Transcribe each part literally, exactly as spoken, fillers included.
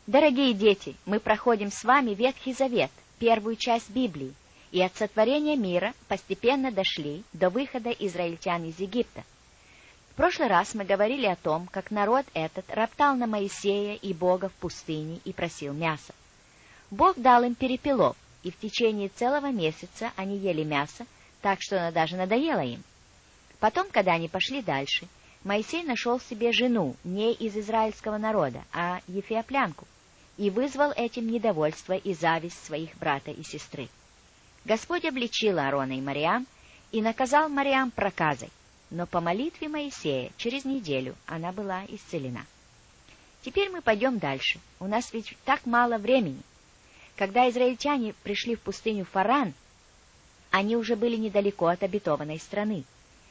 Дорогие дети, мы проходим с вами Ветхий Завет, первую часть Библии, и от сотворения мира постепенно дошли до выхода израильтян из Египта. В прошлый раз мы говорили о том, как народ этот роптал на Моисея и Бога в пустыне и просил мяса. Бог дал им перепелов, и в течение целого месяца они ели мясо, так что оно даже надоело им. Потом, когда они пошли дальше, Моисей нашел себе жену не из израильского народа, а ефиоплянку, и вызвал этим недовольство и зависть своих брата и сестры. Господь обличил Аарона и Мариам и наказал Мариам проказой, но по молитве Моисея через неделю она была исцелена. Теперь мы пойдем дальше. У нас ведь так мало времени. Когда израильтяне пришли в пустыню Фаран, они уже были недалеко от обетованной страны.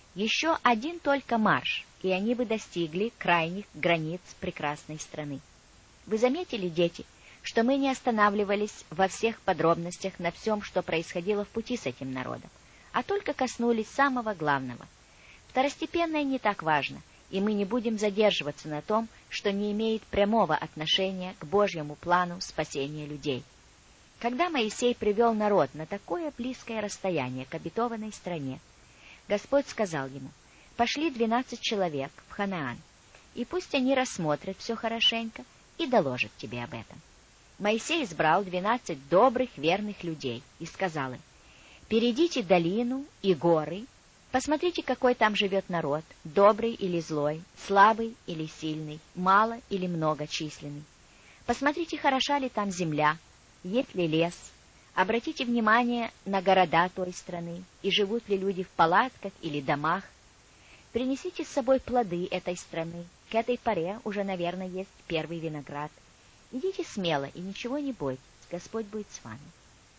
Еще один только марш, и они бы достигли крайних границ прекрасной страны. Вы заметили, дети, что мы не останавливались во всех подробностях на всем, что происходило в пути с этим народом, а только коснулись самого главного. Второстепенное не так важно, и мы не будем задерживаться на том, что не имеет прямого отношения к Божьему плану спасения людей. Когда Моисей привел народ на такое близкое расстояние к обетованной стране, Господь сказал ему: «Пошли двенадцать человек в Ханаан, и пусть они рассмотрят все хорошенько и доложат тебе об этом». Моисей избрал двенадцать добрых, верных людей и сказал им: «Перейдите долину и горы, посмотрите, какой там живет народ, добрый или злой, слабый или сильный, мало или многочисленный. Посмотрите, хороша ли там земля, есть ли лес. Обратите внимание на города той страны, и живут ли люди в палатках или домах. Принесите с собой плоды этой страны. К этой поре уже, наверное, есть первый виноград. Идите смело и ничего не бойтесь, Господь будет с вами».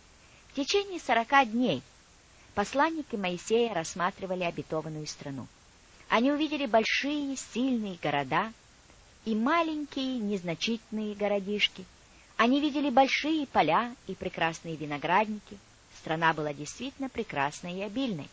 В течение сорока дней посланники Моисея рассматривали обетованную страну. Они увидели большие, сильные города и маленькие, незначительные городишки. Они видели большие поля и прекрасные виноградники. Страна была действительно прекрасной и обильной.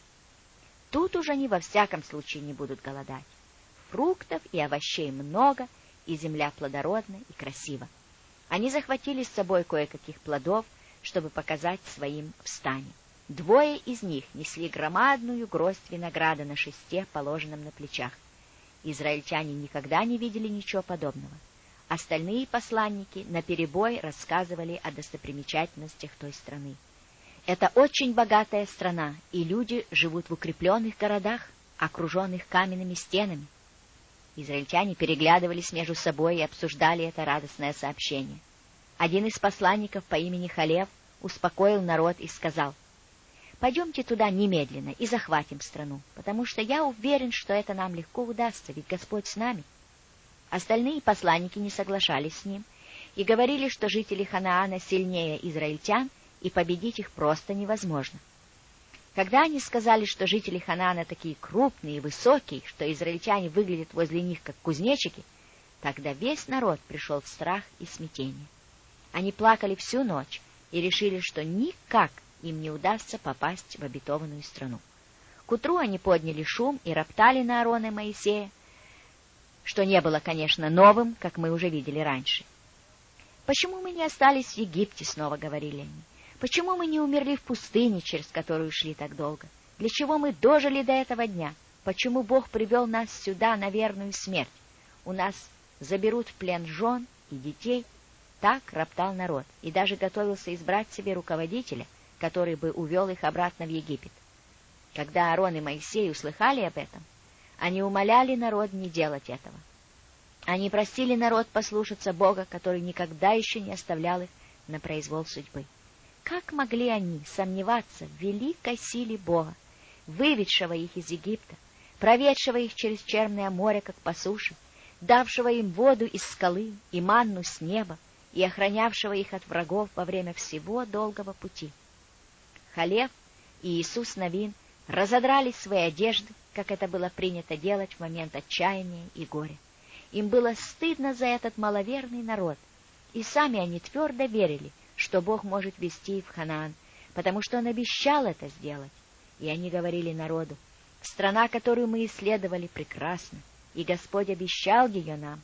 Тут уже они во всяком случае не будут голодать. Фруктов и овощей много, и земля плодородна и красива. Они захватили с собой кое-каких плодов, чтобы показать своим в стане. Двое из них несли громадную гроздь винограда на шесте, положенном на плечах. Израильтяне никогда не видели ничего подобного. Остальные посланники наперебой рассказывали о достопримечательностях той страны. Это очень богатая страна, и люди живут в укрепленных городах, окруженных каменными стенами. Израильтяне переглядывались между собой и обсуждали это радостное сообщение. Один из посланников по имени Халев успокоил народ и сказал: «Пойдемте туда немедленно и захватим страну, потому что я уверен, что это нам легко удастся, ведь Господь с нами». Остальные посланники не соглашались с ним и говорили, что жители Ханаана сильнее израильтян, и победить их просто невозможно. Когда они сказали, что жители Ханаана такие крупные и высокие, что израильтяне выглядят возле них как кузнечики, тогда весь народ пришел в страх и смятение. Они плакали всю ночь и решили, что никак им не удастся попасть в обетованную страну. К утру они подняли шум и роптали на Аарона и Моисея, что не было, конечно, новым, как мы уже видели раньше. «Почему мы не остались в Египте?» — снова говорили они. «Почему мы не умерли в пустыне, через которую шли так долго? Для чего мы дожили до этого дня? Почему Бог привел нас сюда на верную смерть? У нас заберут в плен жен и детей». Так роптал народ, и даже готовился избрать себе руководителя, который бы увел их обратно в Египет. Когда Аарон и Моисей услыхали об этом, они умоляли народ не делать этого. Они просили народ послушаться Бога, который никогда еще не оставлял их на произвол судьбы. Как могли они сомневаться в великой силе Бога, выведшего их из Египта, проведшего их через Черное море, как по суше, давшего им воду из скалы и манну с неба, и охранявшего их от врагов во время всего долгого пути? Халев и Иисус Навин разодрали свои одежды, как это было принято делать в момент отчаяния и горя. Им было стыдно за этот маловерный народ, и сами они твердо верили, что Бог может вести их в Ханаан, потому что Он обещал это сделать. И они говорили народу: «Страна, которую мы исследовали, прекрасна, и Господь обещал ее нам.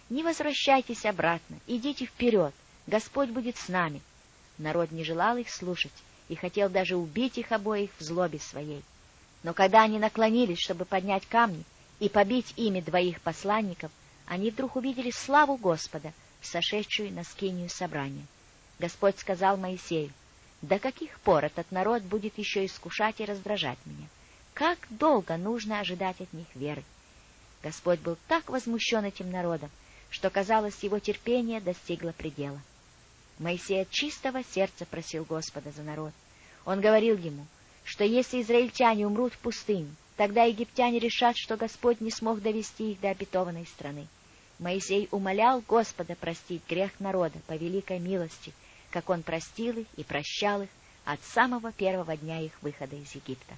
Не возвращайтесь обратно, идите вперед, Господь будет с нами. Народ не желал их слушать и хотел даже убить их обоих в злобе своей. Но когда они наклонились, чтобы поднять камни и побить ими двоих посланников, они вдруг увидели славу Господа, сошедшую на скинию собрания. Господь сказал Моисею: «До каких пор этот народ будет еще искушать и раздражать меня? Как долго нужно ожидать от них веры?» Господь был так возмущен этим народом, что, казалось, его терпение достигло предела. Моисей от чистого сердца просил Господа за народ. Он говорил ему, что если израильтяне умрут в пустыне, тогда египтяне решат, что Господь не смог довести их до обетованной страны. Моисей умолял Господа простить грех народа по великой милости, как он простил их и прощал их от самого первого дня их выхода из Египта.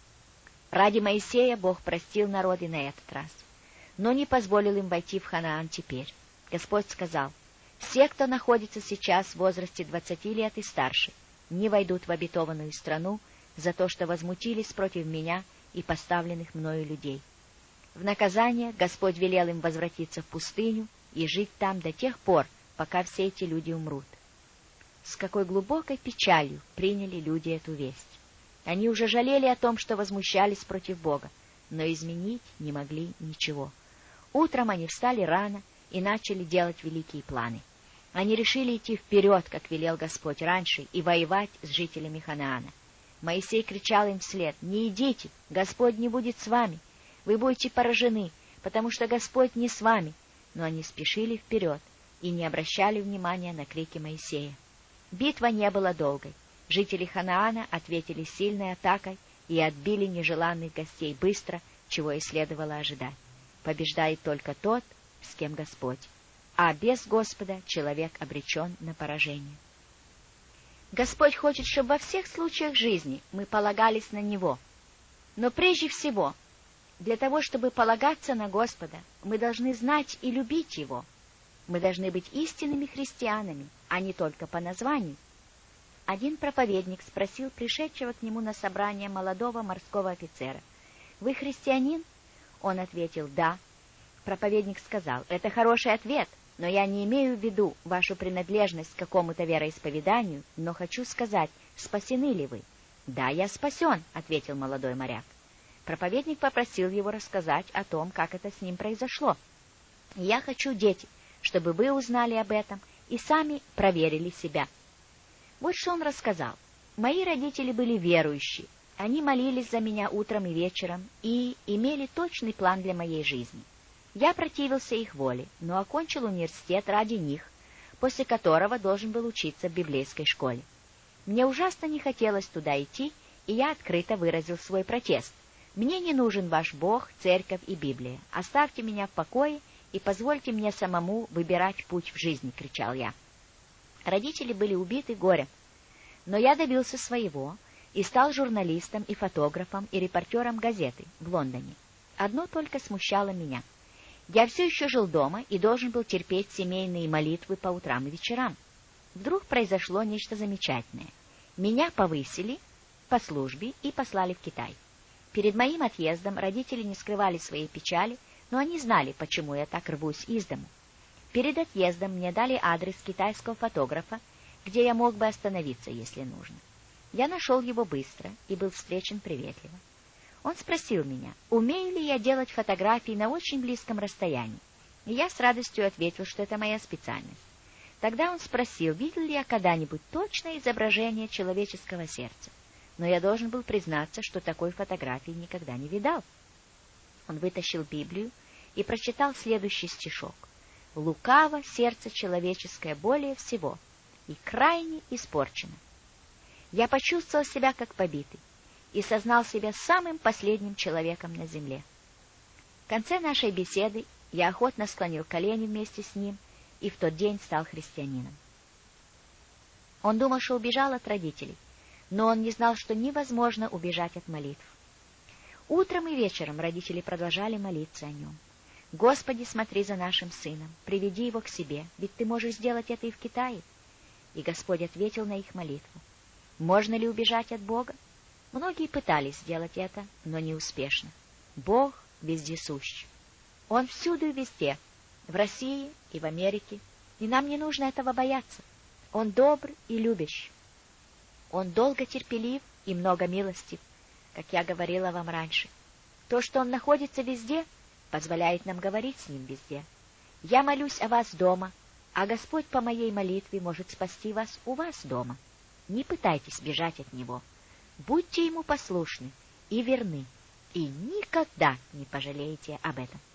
Ради Моисея Бог простил народ и на этот раз, но не позволил им войти в Ханаан теперь. Господь сказал: «Все, кто находится сейчас в возрасте двадцати лет и старше, не войдут в обетованную страну за то, что возмутились против меня и поставленных мною людей». В наказание Господь велел им возвратиться в пустыню и жить там до тех пор, пока все эти люди умрут. С какой глубокой печалью приняли люди эту весть. Они уже жалели о том, что возмущались против Бога, но изменить не могли ничего. Утром они встали рано и начали делать великие планы. Они решили идти вперед, как велел Господь раньше, и воевать с жителями Ханаана. Моисей кричал им вслед: «Не идите, Господь не будет с вами, вы будете поражены, потому что Господь не с вами». Но они спешили вперед и не обращали внимания на крики Моисея. Битва не была долгой. Жители Ханаана ответили сильной атакой и отбили нежеланных гостей быстро, чего и следовало ожидать. Побеждает только тот, с кем Господь, а без Господа человек обречен на поражение. Господь хочет, чтобы во всех случаях жизни мы полагались на Него. Но прежде всего, для того, чтобы полагаться на Господа, мы должны знать и любить Его. Мы должны быть истинными христианами, а не только по названию. Один проповедник спросил пришедшего к нему на собрание молодого морского офицера: «Вы христианин?» Он ответил: «Да». Проповедник сказал: «Это хороший ответ, но я не имею в виду вашу принадлежность к какому-то вероисповеданию, но хочу сказать, спасены ли вы?» «Да, я спасен», — ответил молодой моряк. Проповедник попросил его рассказать о том, как это с ним произошло. «Я хочу, дети, чтобы вы узнали об этом и сами проверили себя». Вот что он рассказал. «Мои родители были верующие. Они молились за меня утром и вечером и имели точный план для моей жизни. Я противился их воле, но окончил университет ради них, после которого должен был учиться в библейской школе. Мне ужасно не хотелось туда идти, и я открыто выразил свой протест. Мне не нужен ваш Бог, церковь и Библия. Оставьте меня в покое и позвольте мне самому выбирать путь в жизни», — кричал я. Родители были убиты горем, но я добился своего и стал журналистом и фотографом и репортером газеты в Лондоне. Одно только смущало меня. Я все еще жил дома и должен был терпеть семейные молитвы по утрам и вечерам. Вдруг произошло нечто замечательное. Меня повысили по службе и послали в Китай. Перед моим отъездом родители не скрывали своей печали, но они знали, почему я так рвусь из дому. Перед отъездом мне дали адрес китайского фотографа, где я мог бы остановиться, если нужно. Я нашел его быстро и был встречен приветливо. Он спросил меня, умею ли я делать фотографии на очень близком расстоянии, и я с радостью ответил, что это моя специальность. Тогда он спросил, видел ли я когда-нибудь точное изображение человеческого сердца, но я должен был признаться, что такой фотографии никогда не видал. Он вытащил Библию и прочитал следующий стишок: «Лукаво сердце человеческое более всего и крайне испорчено». Я почувствовал себя как побитый и сознал себя самым последним человеком на земле. В конце нашей беседы я охотно склонил колени вместе с ним и в тот день стал христианином. Он думал, что убежал от родителей, но он не знал, что невозможно убежать от молитв. Утром и вечером родители продолжали молиться о нем. «Господи, смотри за нашим сыном, приведи его к себе, ведь ты можешь сделать это и в Китае». И Господь ответил на их молитву. Можно ли убежать от Бога? Многие пытались сделать это, но неуспешно. Бог вездесущ. Он всюду и везде, в России и в Америке, и нам не нужно этого бояться. Он добр и любящий. Он долго терпелив и много милостив, как я говорила вам раньше. То, что он находится везде, позволяет нам говорить с ним везде. Я молюсь о вас дома, а Господь по моей молитве может спасти вас у вас дома. Не пытайтесь бежать от Него. Будьте Ему послушны и верны, и никогда не пожалеете об этом.